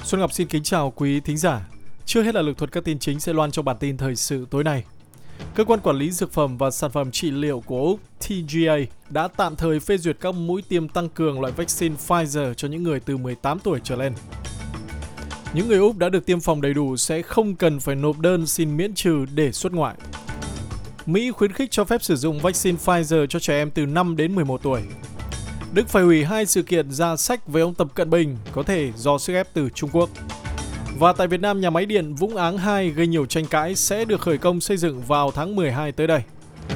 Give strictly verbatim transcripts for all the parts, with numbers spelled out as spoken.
Xuân Ngọc xin kính chào quý thính giả. Trước hết là lược thuật các tin chính sẽ loan trong bản tin thời sự tối nay. Cơ quan quản lý dược phẩm và sản phẩm trị liệu của Úc T G A đã tạm thời phê duyệt các mũi tiêm tăng cường loại vaccine Pfizer cho những người từ mười tám tuổi trở lên. Những người Úc đã được tiêm phòng đầy đủ sẽ không cần phải nộp đơn xin miễn trừ để xuất ngoại. Mỹ khuyến khích cho phép sử dụng vaccine Pfizer cho trẻ em từ năm đến mười một tuổi. Đức phải hủy hai sự kiện ra sách với ông Tập Cận Bình, có thể do sức ép từ Trung Quốc. Và tại Việt Nam, nhà máy điện Vũng Áng hai gây nhiều tranh cãi sẽ được khởi công xây dựng vào tháng mười hai tới đây.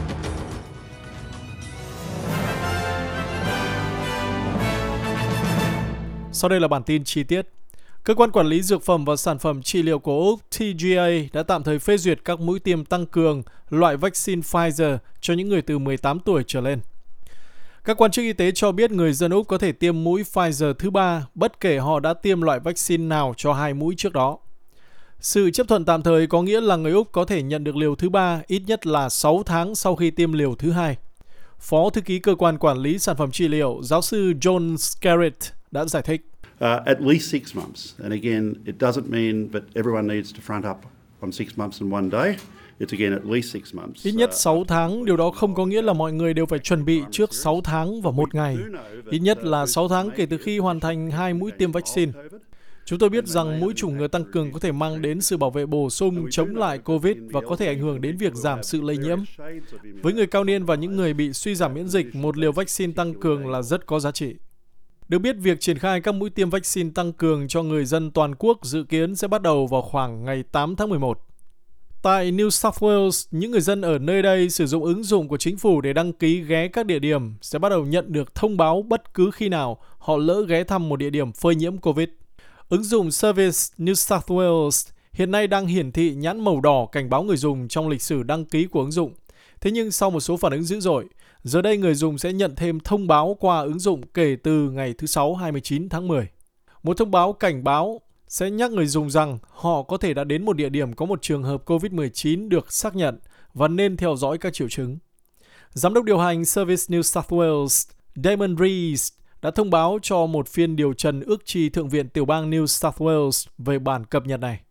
Sau đây là bản tin chi tiết. Cơ quan quản lý dược phẩm và sản phẩm trị liệu của Úc T G A đã tạm thời phê duyệt các mũi tiêm tăng cường loại vaccine Pfizer cho những người từ mười tám tuổi trở lên. Các quan chức y tế cho biết người dân Úc có thể tiêm mũi Pfizer thứ ba bất kể họ đã tiêm loại vaccine nào cho hai mũi trước đó. Sự chấp thuận tạm thời có nghĩa là người Úc có thể nhận được liều thứ ba ít nhất là sáu tháng sau khi tiêm liều thứ hai. Phó thư ký cơ quan quản lý sản phẩm trị liệu, giáo sư John Scarrett đã giải thích. Uh, at least six months. And again, it doesn't mean that everyone needs to front up on six months in one day. It's again at least six months. Ít nhất sáu tháng, điều đó không có nghĩa là mọi người đều phải chuẩn bị trước sáu tháng và một ngày. Ít nhất là sáu tháng kể từ khi hoàn thành hai mũi tiêm vaccine. Chúng tôi biết rằng mũi chủng ngừa tăng cường có thể mang đến sự bảo vệ bổ sung chống lại Covid và có thể ảnh hưởng đến việc giảm sự lây nhiễm. Với người cao niên và những người bị suy giảm miễn dịch, một liều vaccine tăng cường là rất có giá trị. Được biết, việc triển khai các mũi tiêm vaccine tăng cường cho người dân toàn quốc dự kiến sẽ bắt đầu vào khoảng ngày tám tháng mười một. Tại New South Wales, những người dân ở nơi đây sử dụng ứng dụng của chính phủ để đăng ký ghé các địa điểm sẽ bắt đầu nhận được thông báo bất cứ khi nào họ lỡ ghé thăm một địa điểm phơi nhiễm Covid. Ứng dụng Service New South Wales hiện nay đang hiển thị nhãn màu đỏ cảnh báo người dùng trong lịch sử đăng ký của ứng dụng. Thế nhưng sau một số phản ứng dữ dội, giờ đây người dùng sẽ nhận thêm thông báo qua ứng dụng kể từ ngày thứ Sáu hai mươi chín tháng mười. Một thông báo cảnh báo sẽ nhắc người dùng rằng họ có thể đã đến một địa điểm có một trường hợp Covid mười chín được xác nhận và nên theo dõi các triệu chứng. Giám đốc điều hành Service New South Wales, Damon Rees, đã thông báo cho một phiên điều trần ước chi Thượng viện tiểu bang New South Wales về bản cập nhật này.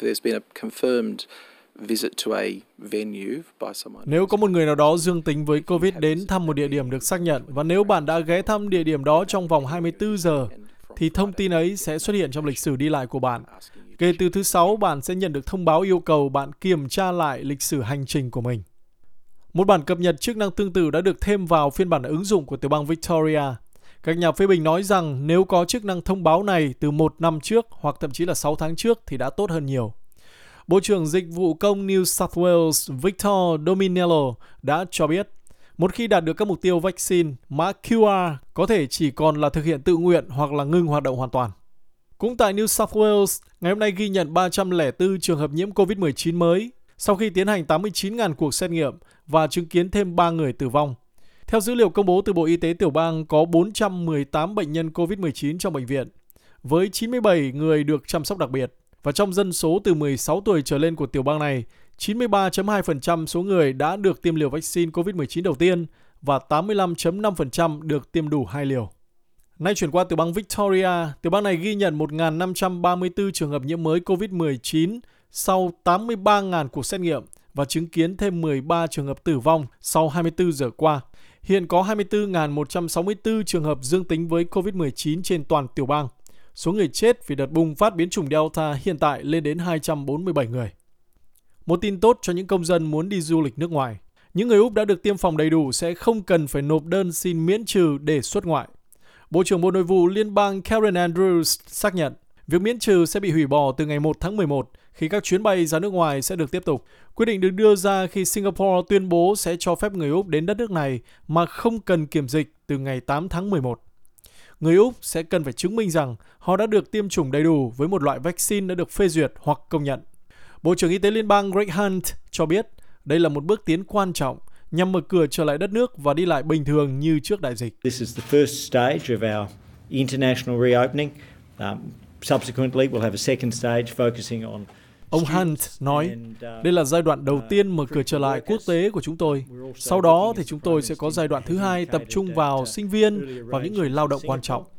Nếu có một người nào đó dương tính với Covid đến thăm một địa điểm được xác nhận và nếu bạn đã ghé thăm địa điểm đó trong vòng hai mươi tư giờ, thì thông tin ấy sẽ xuất hiện trong lịch sử đi lại của bạn. Kể từ thứ Sáu, bạn sẽ nhận được thông báo yêu cầu bạn kiểm tra lại lịch sử hành trình của mình. Một bản cập nhật chức năng tương tự đã được thêm vào phiên bản ứng dụng của tiểu bang Victoria. Các nhà phê bình nói rằng nếu có chức năng thông báo này từ một năm trước hoặc thậm chí là sáu tháng trước thì đã tốt hơn nhiều. Bộ trưởng Dịch vụ Công New South Wales Victor Dominello đã cho biết, một khi đạt được các mục tiêu vaccine, mã Q R có thể chỉ còn là thực hiện tự nguyện hoặc là ngừng hoạt động hoàn toàn. Cũng tại New South Wales, ngày hôm nay ghi nhận ba trăm lẻ bốn trường hợp nhiễm Covid mười chín mới sau khi tiến hành tám mươi chín nghìn cuộc xét nghiệm và chứng kiến thêm ba người tử vong. Theo dữ liệu công bố từ Bộ Y tế tiểu bang, có bốn trăm mười tám bệnh nhân Covid mười chín trong bệnh viện, với chín mươi bảy người được chăm sóc đặc biệt. Và trong dân số từ mười sáu tuổi trở lên của tiểu bang này, chín mươi ba phẩy hai phần trăm số người đã được tiêm liều vaccine Covid mười chín đầu tiên và tám mươi lăm phẩy năm phần trăm được tiêm đủ hai liều. Nay chuyển qua tiểu bang Victoria, tiểu bang này ghi nhận một nghìn năm trăm ba mươi tư trường hợp nhiễm mới Covid mười chín sau tám mươi ba nghìn cuộc xét nghiệm và chứng kiến thêm mười ba trường hợp tử vong sau hai mươi tư giờ qua. Hiện có hai mươi tư nghìn một trăm sáu mươi tư trường hợp dương tính với Covid mười chín trên toàn tiểu bang. Số người chết vì đợt bùng phát biến chủng Delta hiện tại lên đến hai trăm bốn mươi bảy người. Một tin tốt cho những công dân muốn đi du lịch nước ngoài. Những người Úc đã được tiêm phòng đầy đủ sẽ không cần phải nộp đơn xin miễn trừ để xuất ngoại. Bộ trưởng Bộ Nội vụ Liên bang Karen Andrews xác nhận việc miễn trừ sẽ bị hủy bỏ từ ngày một tháng mười một khi các chuyến bay ra nước ngoài sẽ được tiếp tục. Quyết định được đưa ra khi Singapore tuyên bố sẽ cho phép người Úc đến đất nước này mà không cần kiểm dịch từ ngày tám tháng mười một. Người Úc sẽ cần phải chứng minh rằng họ đã được tiêm chủng đầy đủ với một loại vaccine đã được phê duyệt hoặc công nhận. Bộ trưởng Y tế Liên bang Greg Hunt cho biết đây là một bước tiến quan trọng nhằm mở cửa trở lại đất nước và đi lại bình thường như trước đại dịch. This is the first stage of our international reopening. Um, subsequently, we'll have a second stage focusing on. Ông Hunt nói, đây là giai đoạn đầu tiên mở cửa trở lại quốc tế của chúng tôi. Sau đó thì chúng tôi sẽ có giai đoạn thứ hai tập trung vào sinh viên và những người lao động quan trọng.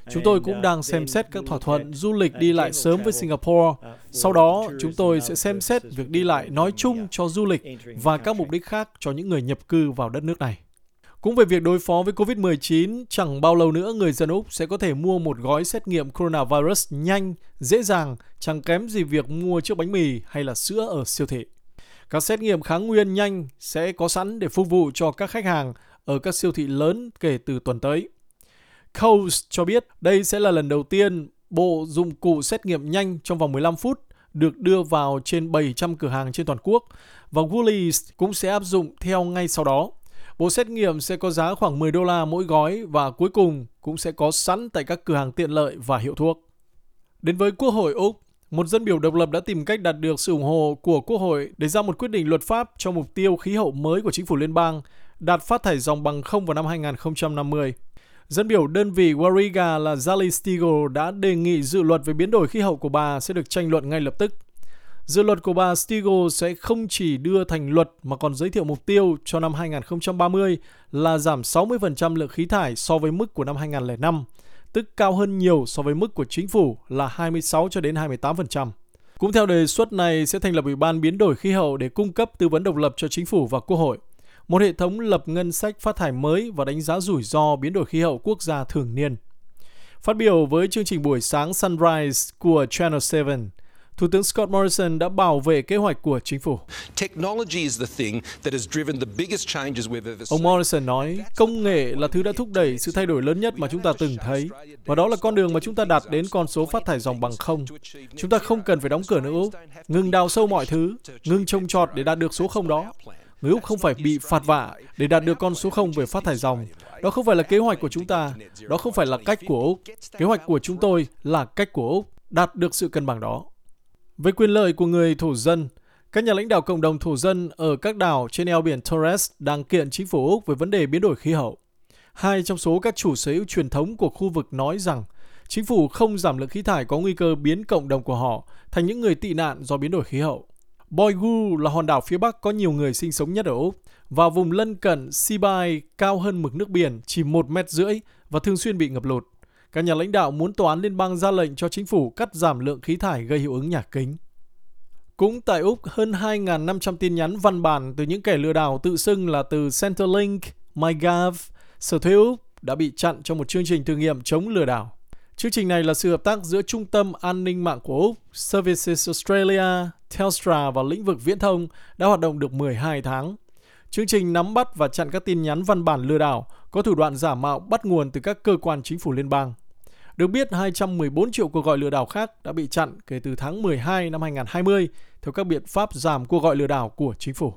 Chúng tôi cũng đang xem xét các thỏa thuận du lịch đi lại sớm với Singapore. Sau đó, chúng tôi sẽ xem xét việc đi lại nói chung cho du lịch và các mục đích khác cho những người nhập cư vào đất nước này. Cũng về việc đối phó với covid mười chín, chẳng bao lâu nữa người dân Úc sẽ có thể mua một gói xét nghiệm coronavirus nhanh, dễ dàng, chẳng kém gì việc mua chiếc bánh mì hay là sữa ở siêu thị. Các xét nghiệm kháng nguyên nhanh sẽ có sẵn để phục vụ cho các khách hàng ở các siêu thị lớn kể từ tuần tới. Coles cho biết đây sẽ là lần đầu tiên bộ dụng cụ xét nghiệm nhanh trong vòng mười lăm phút được đưa vào trên bảy trăm cửa hàng trên toàn quốc và Woolies cũng sẽ áp dụng theo ngay sau đó. Bộ xét nghiệm sẽ có giá khoảng mười đô la mỗi gói và cuối cùng cũng sẽ có sẵn tại các cửa hàng tiện lợi và hiệu thuốc. Đến với Quốc hội Úc, một dân biểu độc lập đã tìm cách đạt được sự ủng hộ của Quốc hội để ra một quyết định luật pháp cho mục tiêu khí hậu mới của chính phủ liên bang, đạt phát thải ròng bằng không vào năm hai không năm mươi. Dân biểu đơn vị Warringah là Sally Steele đã đề nghị dự luật về biến đổi khí hậu của bà sẽ được tranh luận ngay lập tức. Dự luật của bà Steele sẽ không chỉ đưa thành luật mà còn giới thiệu mục tiêu cho năm hai không ba mươi là giảm sáu mươi phần trăm lượng khí thải so với mức của năm hai không không năm, tức cao hơn nhiều so với mức của chính phủ là hai mươi sáu cho đến hai mươi tám phần trăm. Cũng theo đề xuất này sẽ thành lập Ủy ban biến đổi khí hậu để cung cấp tư vấn độc lập cho chính phủ và Quốc hội, một hệ thống lập ngân sách phát thải mới và đánh giá rủi ro biến đổi khí hậu quốc gia thường niên. Phát biểu với chương trình buổi sáng Sunrise của Channel bảy, Thủ tướng Scott Morrison đã bảo vệ kế hoạch của chính phủ. Ông Morrison nói, công nghệ là thứ đã thúc đẩy sự thay đổi lớn nhất mà chúng ta từng thấy, và đó là con đường mà chúng ta đạt đến con số phát thải ròng bằng không. Chúng ta không cần phải đóng cửa nước Úc, ngừng đào sâu mọi thứ, ngừng trồng trọt để đạt được số không đó. Người Úc không phải bị phạt vạ để đạt được con số không về phát thải ròng. Đó không phải là kế hoạch của chúng ta, đó không phải là cách của Úc. Kế hoạch của chúng tôi là cách của Úc, đạt được sự cân bằng đó. Về quyền lợi của người thổ dân, các nhà lãnh đạo cộng đồng thổ dân ở các đảo trên eo biển Torres đang kiện chính phủ Úc về vấn đề biến đổi khí hậu. Hai trong số các chủ sở hữu truyền thống của khu vực nói rằng chính phủ không giảm lượng khí thải có nguy cơ biến cộng đồng của họ thành những người tị nạn do biến đổi khí hậu. Boigu là hòn đảo phía Bắc có nhiều người sinh sống nhất ở Úc, và vùng lân cận Seaby cao hơn mực nước biển chỉ một mét rưỡi và thường xuyên bị ngập lụt. Các nhà lãnh đạo muốn tòa án liên bang ra lệnh cho chính phủ cắt giảm lượng khí thải gây hiệu ứng nhà kính. Cũng tại Úc, hơn hai nghìn năm trăm tin nhắn văn bản từ những kẻ lừa đảo tự xưng là từ Centrelink, MyGov, Sở Thuế Úc đã bị chặn trong một chương trình thử nghiệm chống lừa đảo. Chương trình này là sự hợp tác giữa Trung tâm An ninh mạng của Úc, Services Australia, Telstra và lĩnh vực viễn thông đã hoạt động được mười hai tháng. Chương trình nắm bắt và chặn các tin nhắn văn bản lừa đảo có thủ đoạn giả mạo bắt nguồn từ các cơ quan chính phủ liên bang. Được biết, hai trăm mười bốn triệu cuộc gọi lừa đảo khác đã bị chặn kể từ tháng mười hai năm hai không hai không theo các biện pháp giảm cuộc gọi lừa đảo của chính phủ.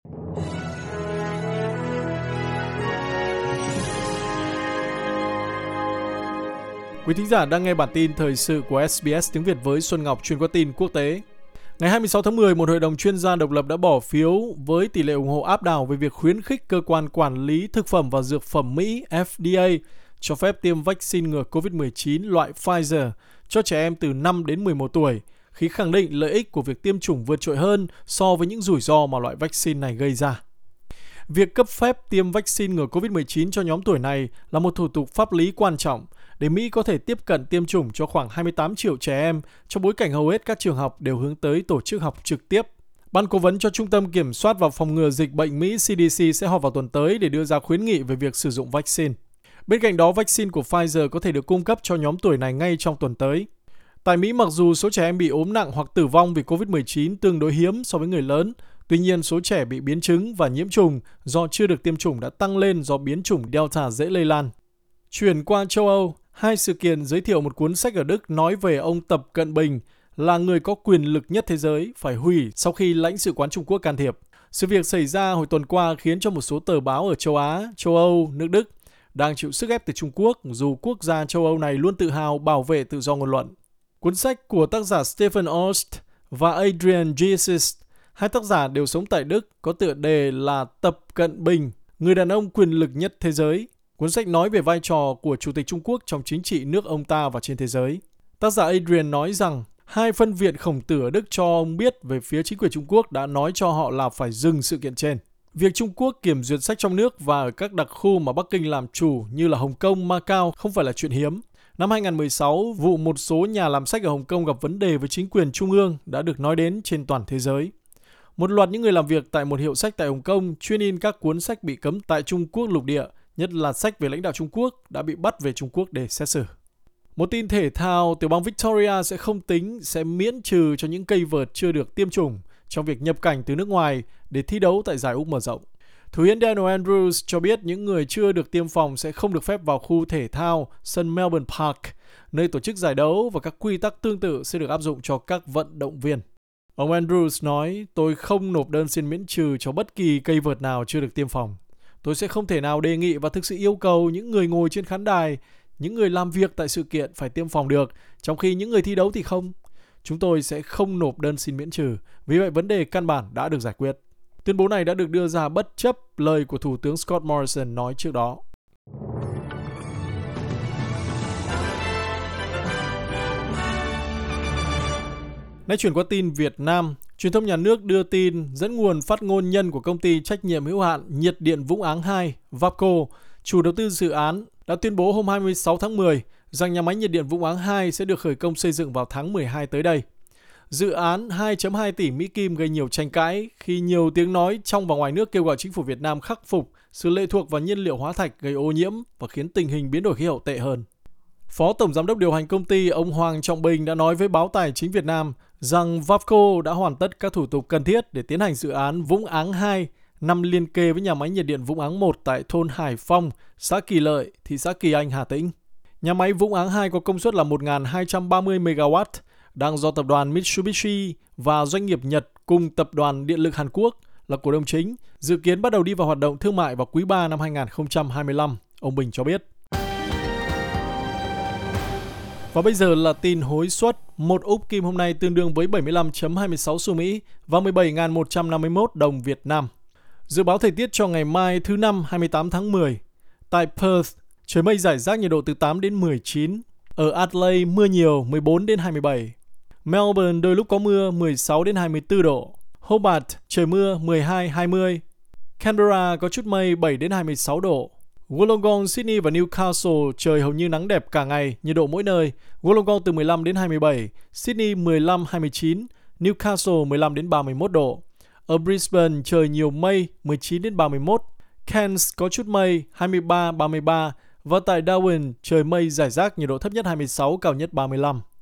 Quý thính giả đang nghe bản tin thời sự của ét bê ét tiếng Việt với Xuân Ngọc chuyên qua tin quốc tế. Ngày hai mươi sáu tháng mười, một hội đồng chuyên gia độc lập đã bỏ phiếu với tỷ lệ ủng hộ áp đảo về việc khuyến khích cơ quan quản lý thực phẩm và dược phẩm Mỹ F D A cho phép tiêm vaccine ngừa covid mười chín loại Pfizer cho trẻ em từ năm đến mười một tuổi, khi khẳng định lợi ích của việc tiêm chủng vượt trội hơn so với những rủi ro mà loại vaccine này gây ra. Việc cấp phép tiêm vaccine ngừa covid mười chín cho nhóm tuổi này là một thủ tục pháp lý quan trọng để Mỹ có thể tiếp cận tiêm chủng cho khoảng hai mươi tám triệu trẻ em trong bối cảnh hầu hết các trường học đều hướng tới tổ chức học trực tiếp. Ban cố vấn cho Trung tâm Kiểm soát và Phòng ngừa Dịch bệnh Mỹ C D C sẽ họp vào tuần tới để đưa ra khuyến nghị về việc sử dụng vaccine. Bên cạnh đó, vaccine của Pfizer có thể được cung cấp cho nhóm tuổi này ngay trong tuần tới. Tại Mỹ, mặc dù số trẻ em bị ốm nặng hoặc tử vong vì covid mười chín tương đối hiếm so với người lớn, tuy nhiên số trẻ bị biến chứng và nhiễm trùng do chưa được tiêm chủng đã tăng lên do biến chủng Delta dễ lây lan. Chuyển qua châu Âu, hai sự kiện giới thiệu một cuốn sách ở Đức nói về ông Tập Cận Bình là người có quyền lực nhất thế giới phải hủy sau khi lãnh sự quán Trung Quốc can thiệp. Sự việc xảy ra hồi tuần qua khiến cho một số tờ báo ở châu Á, châu Âu, nước Đức đang chịu sức ép từ Trung Quốc, dù quốc gia châu Âu này luôn tự hào bảo vệ tự do ngôn luận. Cuốn sách của tác giả Stephen Ost và Adrian Jesus, hai tác giả đều sống tại Đức, có tựa đề là Tập Cận Bình, người đàn ông quyền lực nhất thế giới. Cuốn sách nói về vai trò của Chủ tịch Trung Quốc trong chính trị nước ông ta và trên thế giới. Tác giả Adrian nói rằng, hai phân viện khổng tử ở Đức cho ông biết về phía chính quyền Trung Quốc đã nói cho họ là phải dừng sự kiện trên. Việc Trung Quốc kiểm duyệt sách trong nước và ở các đặc khu mà Bắc Kinh làm chủ như là Hồng Kông, Macau không phải là chuyện hiếm. Năm hai không một sáu, vụ một số nhà làm sách ở Hồng Kông gặp vấn đề với chính quyền trung ương đã được nói đến trên toàn thế giới. Một loạt những người làm việc tại một hiệu sách tại Hồng Kông chuyên in các cuốn sách bị cấm tại Trung Quốc lục địa, nhất là sách về lãnh đạo Trung Quốc, đã bị bắt về Trung Quốc để xét xử. Một tin thể thao, tiểu bang Victoria sẽ không tính, sẽ miễn trừ cho những cây vợt chưa được tiêm chủng trong việc nhập cảnh từ nước ngoài để thi đấu tại giải Úc mở rộng. Thủ hiến Daniel Andrews cho biết những người chưa được tiêm phòng sẽ không được phép vào khu thể thao sân Melbourne Park, nơi tổ chức giải đấu, và các quy tắc tương tự sẽ được áp dụng cho các vận động viên. Ông Andrews nói, tôi không nộp đơn xin miễn trừ cho bất kỳ cây vợt nào chưa được tiêm phòng. Tôi sẽ không thể nào đề nghị và thực sự yêu cầu những người ngồi trên khán đài, những người làm việc tại sự kiện phải tiêm phòng được, trong khi những người thi đấu thì không. Chúng tôi sẽ không nộp đơn xin miễn trừ, vì vậy vấn đề căn bản đã được giải quyết. Tuyên bố này đã được đưa ra bất chấp lời của Thủ tướng Scott Morrison nói trước đó. Nay chuyển qua tin Việt Nam, truyền thông nhà nước đưa tin dẫn nguồn phát ngôn nhân của công ty trách nhiệm hữu hạn nhiệt điện Vũng Áng hai, Vapco, chủ đầu tư dự án, đã tuyên bố hôm hai mươi sáu tháng mười rằng nhà máy nhiệt điện Vũng Áng hai sẽ được khởi công xây dựng vào tháng mười hai tới đây. Dự án hai phẩy hai tỷ Mỹ Kim gây nhiều tranh cãi khi nhiều tiếng nói trong và ngoài nước kêu gọi chính phủ Việt Nam khắc phục sự lệ thuộc vào nhiên liệu hóa thạch gây ô nhiễm và khiến tình hình biến đổi khí hậu tệ hơn. Phó Tổng Giám đốc điều hành công ty ông Hoàng Trọng Bình đã nói với báo Tài chính Việt Nam rằng Vapco đã hoàn tất các thủ tục cần thiết để tiến hành dự án Vũng Áng hai, nằm liên kề với nhà máy nhiệt điện Vũng Áng một tại thôn Hải Phong, xã Kỳ Lợi, thị xã Kỳ Anh, Hà Tĩnh. Nhà máy Vũng Áng hai có công suất là một nghìn hai trăm ba mươi mê ga oát, đang do tập đoàn Mitsubishi và doanh nghiệp Nhật cùng tập đoàn Điện lực Hàn Quốc là cổ đông chính, dự kiến bắt đầu đi vào hoạt động thương mại vào quý ba năm hai nghìn không trăm hai mươi lăm, ông Bình cho biết. Và bây giờ là tin hối suất. Một úc kim hôm nay tương đương với bảy mươi lăm phẩy hai mươi sáu xu Mỹ và mười bảy nghìn một trăm năm mươi mốt đồng Việt Nam. Dự báo thời tiết cho ngày mai thứ Năm hai mươi tám tháng mười. Tại Perth, trời mây rải rác, nhiệt độ từ tám đến mười chín. Ở Adelaide, mưa nhiều, mười bốn đến hai mươi bảy. Melbourne đôi lúc có mưa, mười sáu đến hai mươi tư độ. Hobart, trời mưa, mười hai đến hai mươi. Canberra có chút mây, bảy đến hai mươi sáu độ. Wollongong, Sydney và Newcastle trời hầu như nắng đẹp cả ngày, nhiệt độ mỗi nơi. Wollongong từ mười lăm đến hai mươi bảy, Sydney mười lăm đến hai mươi chín, Newcastle mười lăm đến ba mươi mốt độ. Ở Brisbane trời nhiều mây, mười chín đến ba mươi mốt. Cairns có chút mây, hai mươi ba đến ba mươi ba. Và tại Darwin trời mây rải rác, nhiệt độ thấp nhất hai mươi sáu, cao nhất ba mươi lăm.